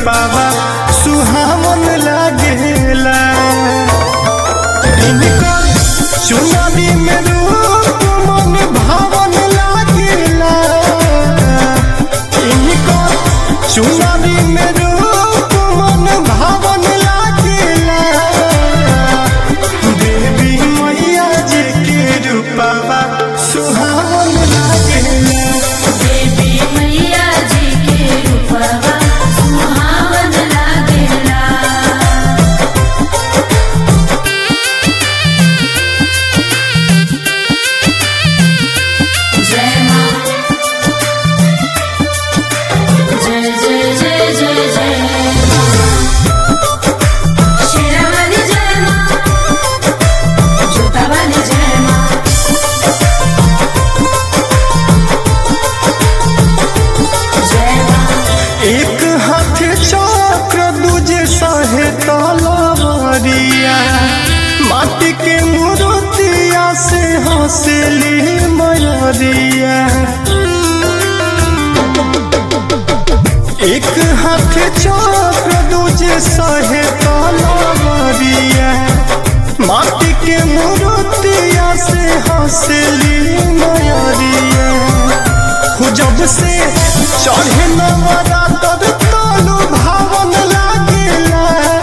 रूपावा सुहावन लागेला। इनकर चुनरी में रूप मन भावन लागेला। इनकर चुनरी में रूप मन भावन लागेला। देवी मैया जी के रूपावा सुहावन लागेला। देवी मैया जी के रूपवा सुहावन लागेला। जय माँ, जय जय जय जय जय माँ। शेरावाली जय माँ, जोतावाली जय माँ। जय माँ, एक हाथ चक्र दूजे सहे तलवारिया। माटी के मूर्तिया से हंसली मयरिया। एक हाथ चक्र दूजे सहे तलवारिया। माटी के मूर्तिया से हंसली मयरिया। जब से चढ़े नवरातर तनु भावन लागेला।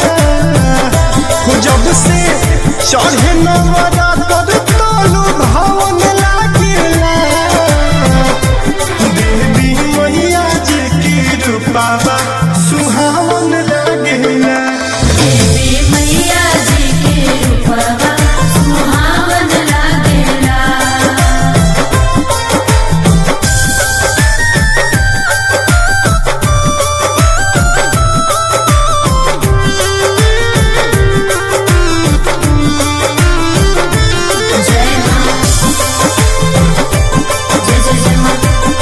जब से चढ़े नवरातर तनु भावन लागेला। देवी मैया जी की रूपावा सुहावन लागेला। देवी मैया जी के रूपवा सुहावन लागेला। जय माँ, जय जय जय माँ।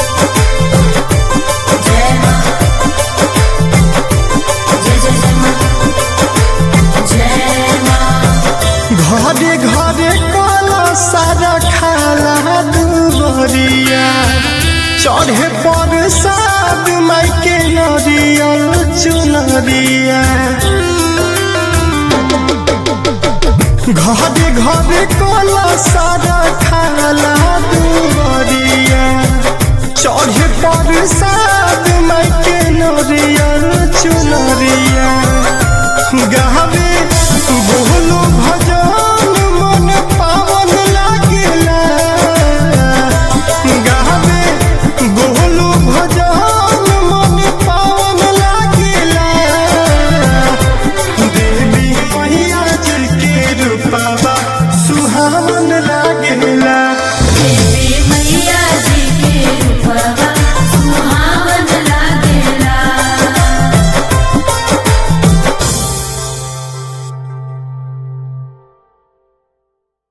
जय माँ, जय जय जय माँ। जय माँ, घरे घरे काला सारा खाला दुबरिया। चढ़े पर साद माई के नरियल चुनरिया। घरे घरे काला सारा खाला दुबरिया। चढ़े पर साद माई के नरियल चुनरिया। गावे